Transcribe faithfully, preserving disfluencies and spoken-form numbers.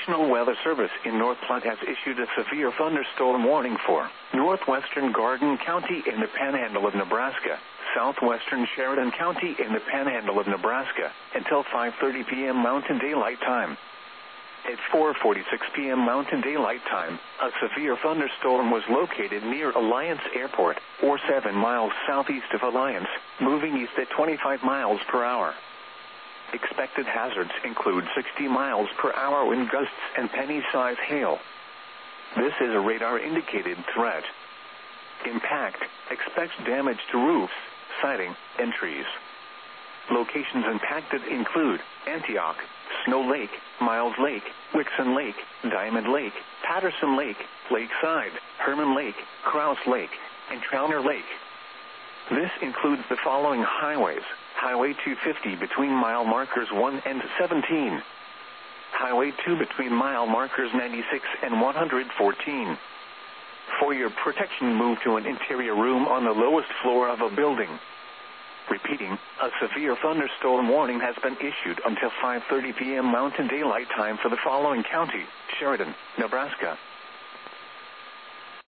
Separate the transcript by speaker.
Speaker 1: National Weather Service in North Platte has issued a severe thunderstorm warning for northwestern Garden County in the Panhandle of Nebraska, southwestern Sheridan County in the Panhandle of Nebraska, until five thirty p.m. Mountain Daylight Time. At four forty-six p.m. Mountain Daylight Time, a severe thunderstorm was located near Alliance Airport, or seven miles southeast of Alliance, moving east at twenty-five miles per hour. Expected hazards include sixty miles per hour wind gusts and penny-size hail. This is a radar-indicated threat. Impact: expects damage to roofs, siding, and trees. Locations impacted include Antioch, Snow Lake, Miles Lake, Wixon Lake, Diamond Lake, Patterson Lake, Lakeside, Herman Lake, Krause Lake, and Trauner Lake. This includes the following highways: Highway two fifty between mile markers one and seventeen. Highway two between mile markers ninety-six and one hundred fourteen. For your protection, move to an interior room on the lowest floor of a building. Repeating, a severe thunderstorm warning has been issued until five thirty p.m. Mountain Daylight Time for the following county: Sheridan, Nebraska,